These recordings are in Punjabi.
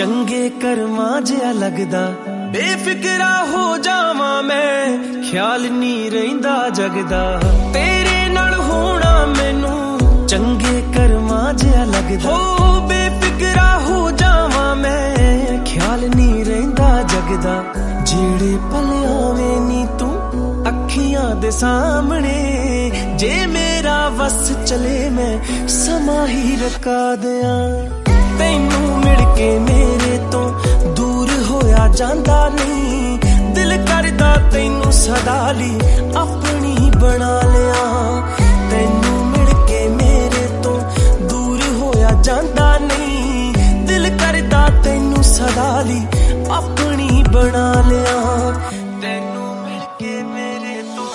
ਚੰਗੇ ਕਰਮਾਂ ਜਿਹਾ ਲੱਗਦਾ। ਬੇਫਿਕਰਾ ਹੋ ਜਾਵਾਂ ਮੈਂ, ਖਿਆਲ ਨਹੀਂ ਰਹਿੰਦਾ ਜਗਦਾ। ਤੇਰੇ ਨਾਲ ਹੋਣਾ ਮੈਨੂੰ ਚੰਗੇ ਕਰਮਾਂ ਜਿਹਾ ਲੱਗਦਾ। ਹੋ ਬੇਫਿਕਰਾ ਹੋ ਜਾਵਾਂ ਮੈਂ, ਖਿਆਲ ਨਹੀਂ ਰਹਿੰਦਾ ਜਗਦਾ। ਜਿਹੜੇ ਪਲ ਆਵੇਂ ਨੀ ਤੂੰ ਅੱਖੀਆਂ ਦੇ ਸਾਹਮਣੇ, ਜੇ ਮੇਰਾ ਵਸ ਚਲੇ ਮੈਂ ਸਮਾਂ ਹੀ ਰੁਕਾ ਦਿਆਂ। ਤੈਨੂੰ ਮਿਲ ਕੇ ਮੇਰੇ ਤੋਂ ਦੂਰ ਹੋਇਆ ਜਾਂਦਾ ਨਹੀਂ, ਦਿਲ ਕਰਦਾ ਤੈਨੂੰ ਸਦਾ ਲਈ ਆਪਣੀ ਬਣਾ ਲਿਆ। ਤੈਨੂੰ ਮਿਲ ਕੇ ਮੇਰੇ ਤੋਂ ਦੂਰ ਹੋਇਆ ਜਾਂਦਾ ਨਹੀਂ, ਦਿਲ ਕਰਦਾ ਤੈਨੂੰ ਸਦਾ ਲਈ ਆਪਣੀ ਬਣਾ ਲਿਆ। ਤੈਨੂੰ ਮਿਲ ਕੇ ਮੇਰੇ ਤੋਂ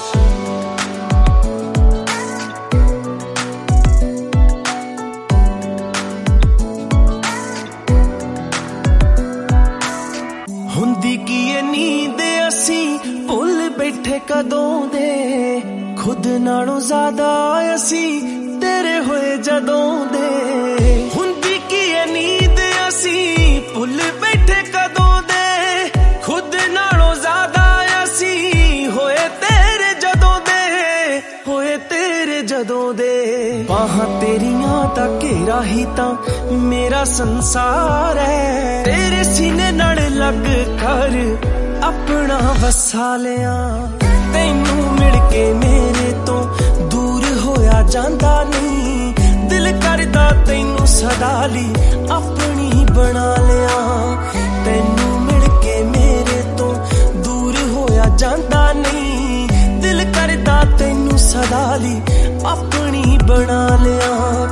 ਹੁੰਦੀ ਕੀ ਇਹ ਨੀਂਦ ਅਸੀਂ ਭੁੱਲ ਬੈਠੇ ਕਦੋਂ ਦੇ, ਖੁਦ ਨਾਲੋਂ ਜ਼ਿਆਦਾ ਅਸੀਂ ਤੇਰੇ ਹੋਏ ਜਦੋਂ ਦੇ। ਹੁੰਦੀ ਕੀ ਇਹ ਨੀਂਦ ਅਸੀਂ ਭੁੱਲ ਬੈਠੇ ਕਦੋਂ ਦੇ, ਖੁਦ ਨਾਲੋਂ ਜ਼ਿਆਦਾ ਅਸੀਂ ਹੋਏ ਤੇਰੇ ਜਦੋਂ ਦੇ, ਹੋਏ ਤੇਰੇ ਜਦੋਂ ਦੇ। ਬਾਹਾਂ ਤੇਰੀਆਂ ਦਾ ਘੇਰਾ ਹੀ ਤਾਂ ਮੇਰਾ ਸੰਸਾਰ ਹੈ, ਤੇਰੇ ਸੀਨੇ ਨਾਲ ਲੱਗ ਕਰ ਆਪਣਾ ਵਸਾ ਲਿਆ। ਤੈਨੂੰ ਮਿਲ ਕੇ ਮੇਰੇ ਤੋਂ ਦੂਰ ਹੋਇਆ ਜਾਂਦਾ ਨਹੀਂ, ਦਿਲ ਕਰਦਾ ਤੈਨੂੰ ਸਦਾ ਲਈ ਆਪਣੀ ਬਣਾ ਲਿਆ। ਤੈਨੂੰ ਮਿਲ ਕੇ ਮੇਰੇ ਤੋਂ ਦੂਰ ਹੋਇਆ ਜਾਂਦਾ ਨਹੀਂ, ਦਿਲ ਕਰਦਾ ਤੈਨੂੰ ਸਦਾ ਲਈ ਆਪਣੀ ਬਣਾ ਲਿਆ।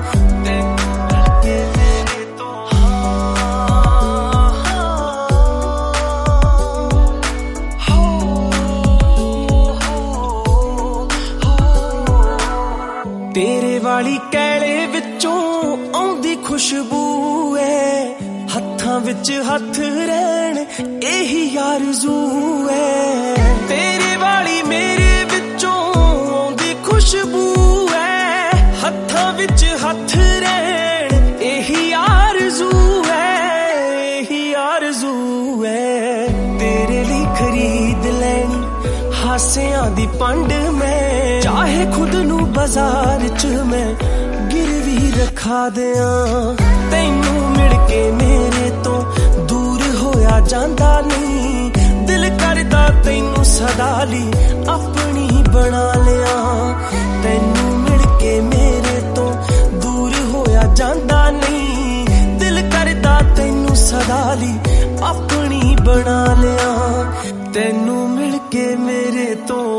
ਤੇਰੇ ਵਾਲੀ ਕੈਲੇ ਵਿੱਚੋਂ ਆਉਂਦੀ ਖੁਸ਼ਬੂ ਏ, ਹੱਥਾਂ ਵਿੱਚ ਹੱਥ ਰਹਿਣ ਇਹੀ ਆਰਜ਼ੂ ਏ। ਤੇਰੇ ਵਾਲੀ ਮੇਰੇ ਵਿੱਚੋਂ ਆਉਂਦੀ ਖੁਸ਼ਬੂ ਏ, ਹੱਥਾਂ ਵਿੱਚ ਹੱਥ ਰਹਿਣ ਇਹੀ ਆਰਜ਼ੂ ਏ, ਇਹੀ ਆਰਜ਼ੂ ਏ। ਤੇਰੇ ਲਈ ਖਰੀਦ ਲੈਣੀ ਹਾਸਿਆਂ ਦੀ ਪੰਡ ਮੈਂ, ਚਾਹੇ ਖੁਦ ਨੂੰ ਬਾਜ਼ਾਰ ਚ ਮੈਂ ਗਿਰਵੀ ਰਖਾ ਦਿਆਂ। ਤੈਨੂੰ ਮਿਲ ਕੇ ਮੇਰੇ ਤੋਂ ਦੂਰ ਹੋਇਆ ਜਾਂਦਾ ਨਹੀਂ, ਦਿਲ ਕਰਦਾ ਤੈਨੂੰ ਸਦਾ ਲਈ ਆਪਣੀ ਬਣਾ ਲਿਆ। ਤੈਨੂੰ ਮਿਲ ਕੇ ਮੇਰੇ ਤੋਂ ਦੂਰ ਹੋਇਆ ਜਾਂਦਾ ਨਹੀਂ, ਦਿਲ ਕਰਦਾ ਤੈਨੂੰ ਸਦਾ ਲਈ ਆਪਣੀ ਬਣਾ ਲਿਆ। ਤੈਨੂੰ ਮਿਲ ਕੇ ਮੇਰੇ ਤੋਂ